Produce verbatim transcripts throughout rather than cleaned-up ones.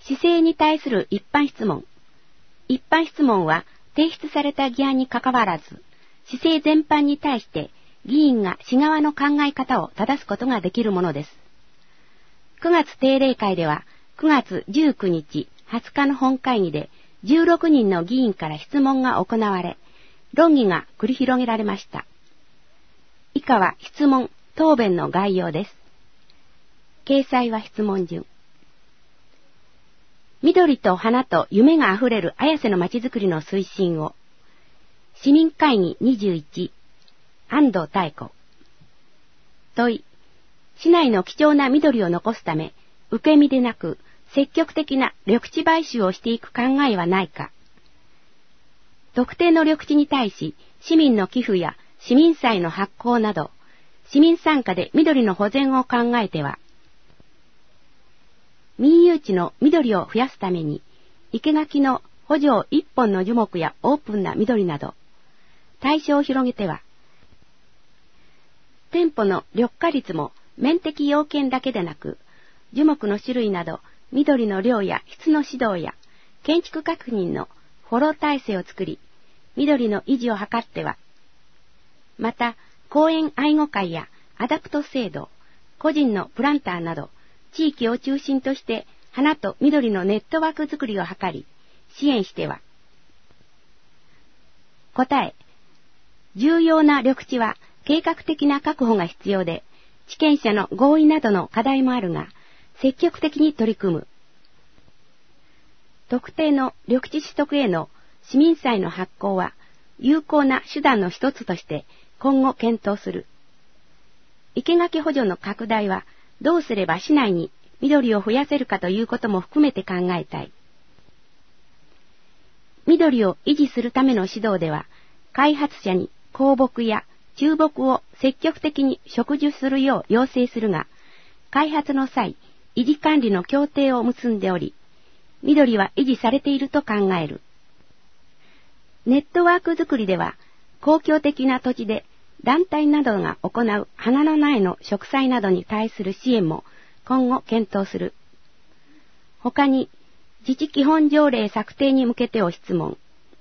市政に対する一般質問。一般質問は提出された議案にかかわらず、市政全般に対して議員が市側の考え方を正すことができるものです。くがつ定例会では、くがつじゅうくにち、はつかの本会議でじゅうろくにんの議員から質問が行われ、論議が繰り広げられました。以下は質問、答弁の概要です。掲載は質問順。緑と花と夢があふれる綾瀬のまちづくりの推進を。市民会議にじゅういち、安藤妙子。問い。市内の貴重な緑を残すため、受け身でなく積極的な緑地買収をしていく考えはないか。特定の緑地に対し、市民の寄付や市民債の発行など、市民参加で緑の保全を考えては、民有地の緑を増やすために、生垣の補助一本の樹木やオープンな緑など、対象を広げては、店舗の緑化率も面的要件だけでなく、樹木の種類など、緑の量や質の指導や、建築確認のフォロー体制を作り、緑の維持を図っては、また、公園愛護会やアダプト制度、個人のプランターなど、地域を中心として花と緑のネットワーク作りを図り、支援しては。答え。重要な緑地は計画的な確保が必要で、地権者の合意などの課題もあるが、積極的に取り組む。特定の緑地取得への市民債の発行は、有効な手段の一つとして今後検討する。生垣補助の拡大は、どうすれば市内に緑を増やせるかということも含めて考えたい。緑を維持するための指導では、開発者に公木や中木を積極的に植樹するよう要請するが、開発の際、維持管理の協定を結んでおり、緑は維持されていると考える。ネットワーク作りでは、公共的な土地で団体などが行う花の苗の植栽などに対する支援も今後検討する。他に、自治基本条例策定に向けてを質問。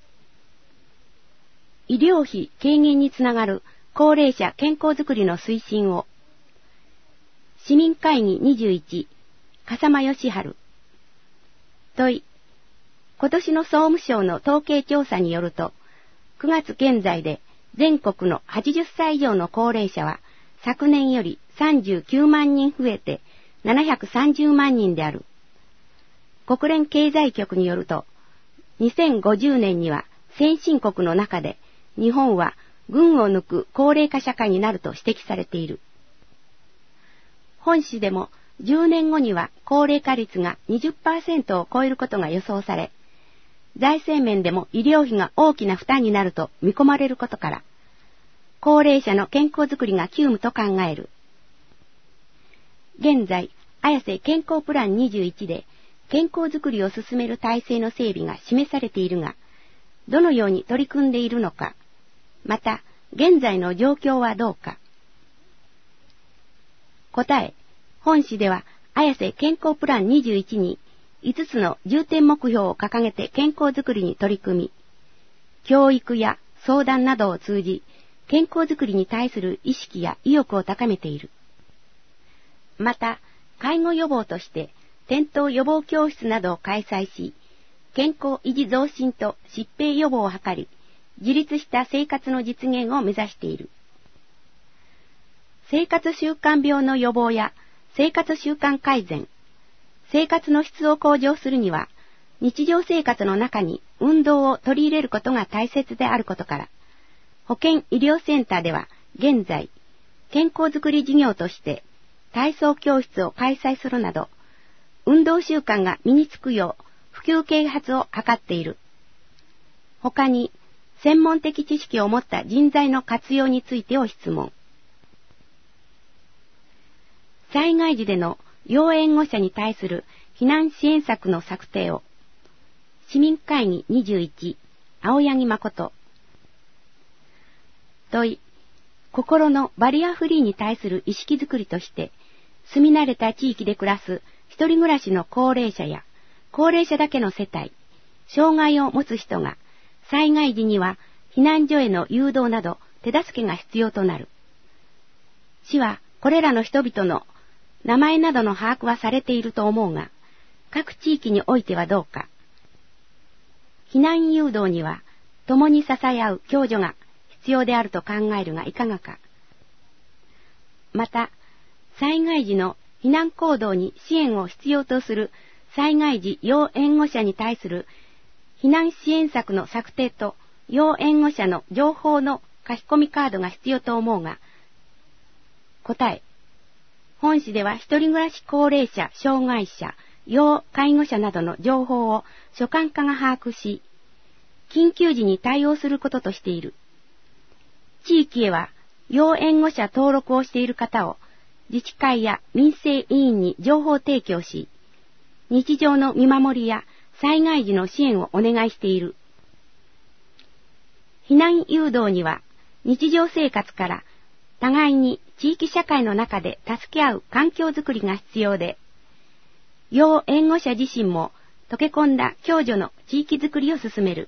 医療費軽減につながる高齢者健康づくりの推進を。市民会議にじゅういち、笠間義治。問い。今年の総務省の統計調査によると、くがつ現在で全国のはちじゅっさい以上の高齢者は昨年よりさんじゅうきゅうまんにん増えてななひゃくさんじゅうまんにんである。国連経済局によると、にせんごじゅうねんには先進国の中で日本は群を抜く高齢化社会になると指摘されている。本市でもじゅうねんごには高齢化率が にじゅっパーセント を超えることが予想され、財政面でも医療費が大きな負担になると見込まれることから、高齢者の健康づくりが急務と考える。現在、綾瀬健康プランにじゅういちで健康づくりを進める体制の整備が示されているが、どのように取り組んでいるのか、また、現在の状況はどうか。答え、本市では、綾瀬健康プランにじゅういちにいつつの重点目標を掲げて健康づくりに取り組み、教育や相談などを通じ、健康づくりに対する意識や意欲を高めている。また、介護予防として、転倒予防教室などを開催し、健康維持増進と疾病予防を図り、自立した生活の実現を目指している。生活習慣病の予防や生活習慣改善、生活の質を向上するには、日常生活の中に運動を取り入れることが大切であることから、保健医療センターでは現在、健康づくり事業として体操教室を開催するなど、運動習慣が身につくよう普及啓発を図っている。他に、専門的知識を持った人材の活用についてを質問。災害時での要援護者に対する避難支援策の策定を。市民会議にじゅういち、青柳誠。問い。心のバリアフリーに対する意識づくりとして、住み慣れた地域で暮らす一人暮らしの高齢者や高齢者だけの世帯、障害を持つ人が、災害時には避難所への誘導など手助けが必要となる。市はこれらの人々の名前などの把握はされていると思うが、各地域においてはどうか。避難誘導には共に支え合う共助が必要であると考えるがいかがか。また、災害時の避難行動に支援を必要とする災害時要援護者に対する避難支援策の策定と要援護者の情報の書き込みカードが必要と思うが、答え。本市では一人暮らし高齢者、障害者、要介護者などの情報を所管課が把握し、緊急時に対応することとしている。地域へは要援護者登録をしている方を自治会や民生委員に情報提供し、日常の見守りや災害時の支援をお願いしている。避難誘導には日常生活から互いに地域社会の中で助け合う環境づくりが必要で、要援護者自身も溶け込んだ共助の地域づくりを進める。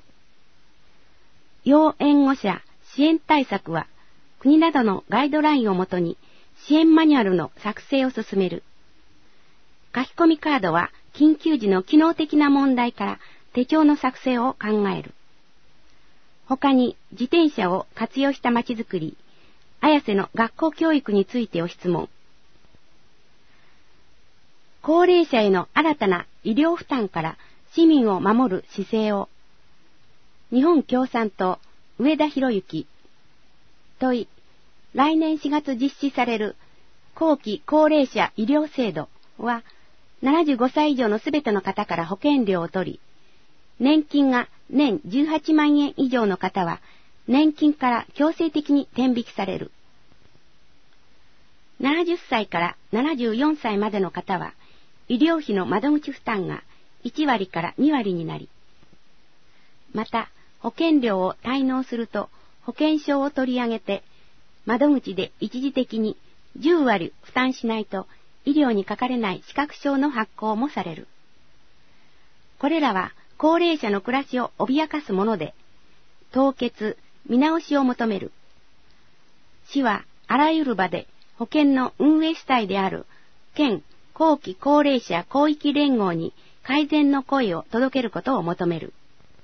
要援護者支援対策は国などのガイドラインをもとに支援マニュアルの作成を進める。書き込みカードは緊急時の機能的な問題から手帳の作成を考える。他に自転車を活用したまちづくり、綾瀬の学校教育についてを質問。高齢者への新たな医療負担から市民を守る姿勢を。日本共産党上田博之。問い。来年しがつ実施される後期高齢者医療制度はななじゅうごさい以上のすべての方から保険料を取り、年金が年じゅうはちまんえん以上の方は年金から強制的に天引きされる。ななじゅっさいからななじゅうよんさいまでの方は医療費の窓口負担がいちわりからにわりになり、また保険料を滞納すると保険証を取り上げて窓口で一時的にじゅうわり負担しないと医療にかかれない資格証の発行もされる。これらは高齢者の暮らしを脅かすもので、凍結、見直しを求める。市はあらゆる場で保険の運営主体である県後期高齢者広域連合に改善の声を届けることを求める。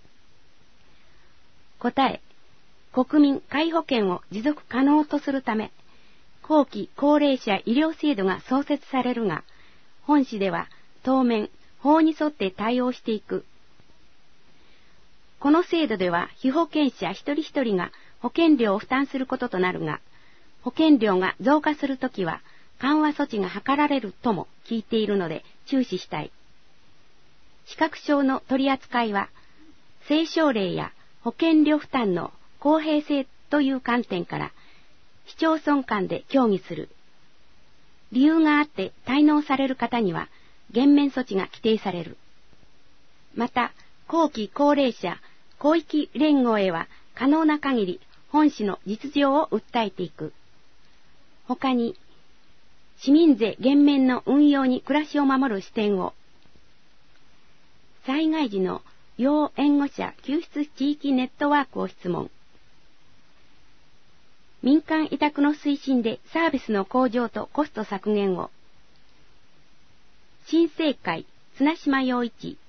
答え。国民皆保険を持続可能とするため、後期高齢者医療制度が創設されるが、本市では当面法に沿って対応していく。この制度では被保険者一人一人が保険料を負担することとなるが、保険料が増加するときは緩和措置が図られるとも聞いているので注視したい。資格証の取り扱いは、政省令や保険料負担の公平性という観点から市町村間で協議する。理由があって滞納される方には減免措置が規定される。また、後期高齢者広域連合へは可能な限り本市の実情を訴えていく。他に、市民税減免の運用に暮らしを守る視点を。災害時の要援護者救出地域ネットワークを質問。民間委託の推進でサービスの向上とコスト削減を。新生会綱島洋一。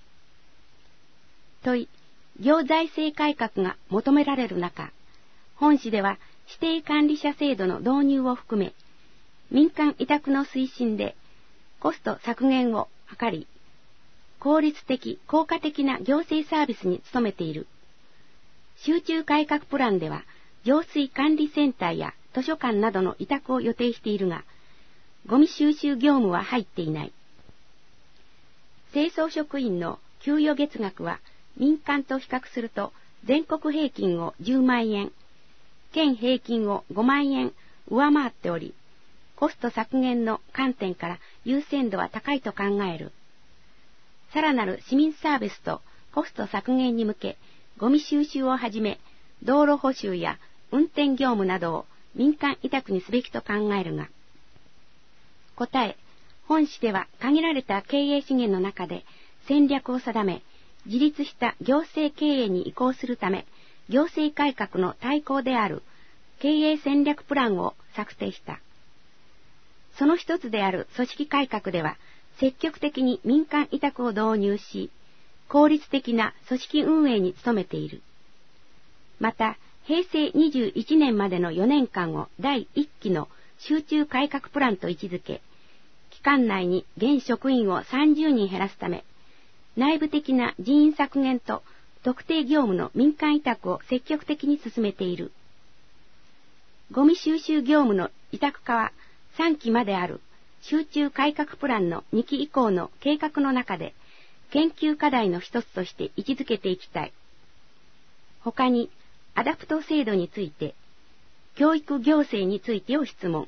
問い、行財政改革が求められる中、本市では指定管理者制度の導入を含め、民間委託の推進でコスト削減を図り、効率的、効果的な行政サービスに努めている。集中改革プランでは、浄水管理センターや図書館などの委託を予定しているが、ゴミ収集業務は入っていない。清掃職員の給与月額は民間と比較すると全国平均をじゅうまんえん、県平均をごまんえん上回っており、コスト削減の観点から優先度は高いと考える。さらなる市民サービスとコスト削減に向け、ゴミ収集をはじめ、道路補修や運転業務などを民間委託にすべきと考えるが、答え、本市では限られた経営資源の中で戦略を定め、自立した行政経営に移行するため、行政改革の大綱である経営戦略プランを策定した。その一つである組織改革では、積極的に民間委託を導入し、効率的な組織運営に努めている。また、平成にじゅういちねんまでのよねんかんを第一期の集中改革プランと位置づけ、期間内に現職員をさんじゅうにん減らすため、内部的な人員削減と特定業務の民間委託を積極的に進めている。ゴミ収集業務の委託化はさんきまである集中改革プランのにき以降の計画の中で研究課題の一つとして位置づけていきたい。他に、アダプト制度について、教育行政についてを質問。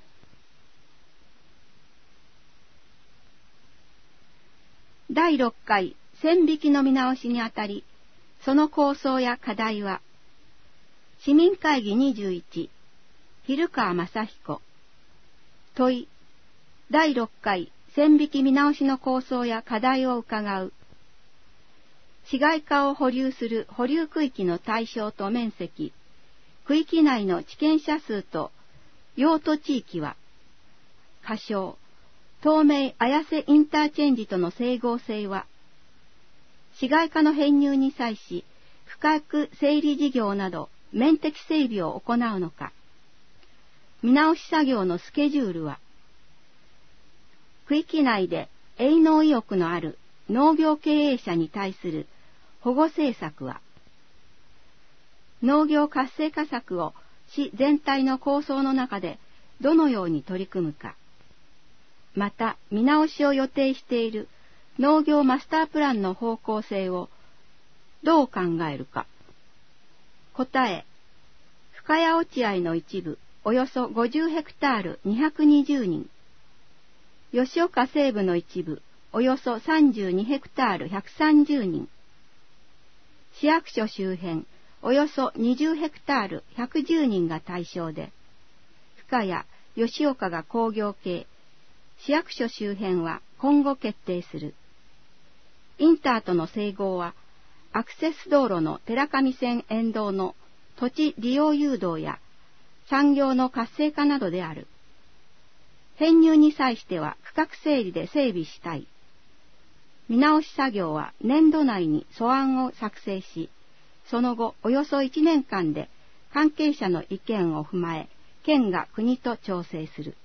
だいろっかい線引きの見直しにあたり、その構想や課題は、市民会議にじゅういち、蛭川正彦。問い、だいろっかい線引き見直しの構想や課題を伺う。市街化を保留する保留区域の対象と面積、区域内の地権者数と用途地域は、仮称、東名綾瀬インターチェンジとの整合性は、市街化の編入に際し、区画整理事業など面的整備を行うのか、見直し作業のスケジュールは、区域内で営農意欲のある農業経営者に対する保護政策は、農業活性化策を市全体の構想の中でどのように取り組むか、また見直しを予定している農業マスタープランの方向性をどう考えるか。答え、深谷落合の一部およそごじゅうヘクタールにひゃくにじゅうにん、吉岡西部の一部およそさんじゅうにヘクタールひゃくさんじゅうにん、市役所周辺およそにじゅうヘクタールひゃくじゅうにんが対象で、深谷、吉岡が工業系、市役所周辺は今後決定する。インターとの整合は、アクセス道路の寺上線沿道の土地利用誘導や産業の活性化などである。編入に際しては区画整理で整備したい。見直し作業は年度内に素案を作成し、その後およそいちねんかんで関係者の意見を踏まえ、県が国と調整する。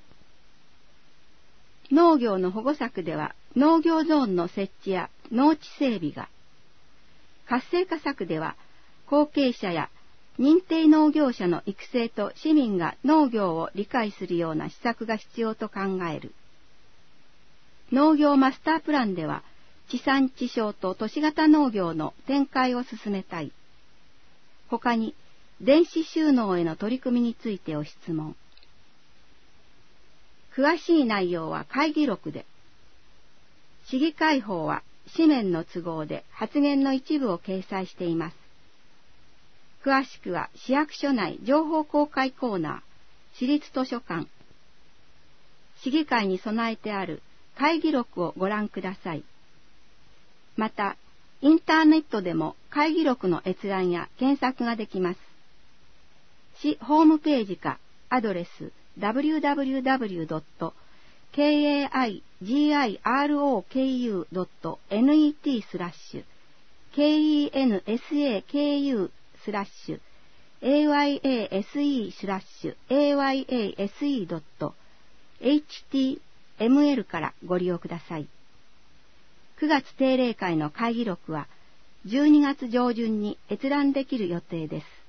農業の保護策では農業ゾーンの設置や農地整備が、活性化策では後継者や認定農業者の育成と市民が農業を理解するような施策が必要と考える。農業マスタープランでは地産地消と都市型農業の展開を進めたい。他に電子収納への取り組みについてを質問。詳しい内容は会議録で。市議会法は紙面の都合で発言の一部を掲載しています。詳しくは市役所内情報公開コーナー、市立図書館、市議会に備えてある会議録をご覧ください。また、インターネットでも会議録の閲覧や検索ができます。市ホームページかアドレス ダブリューダブリューダブリュードットケーエーアイジーアイアールオーケーユードットネット スラッシュ ケーイーエヌエスエーケーユー スラッシュ エーワイエーエスイー スラッシュ エーワイエーエスイー ドット エイチティーエムエル からご利用ください。くがつ定例会の会議録はじゅうにがつ上旬に閲覧できる予定です。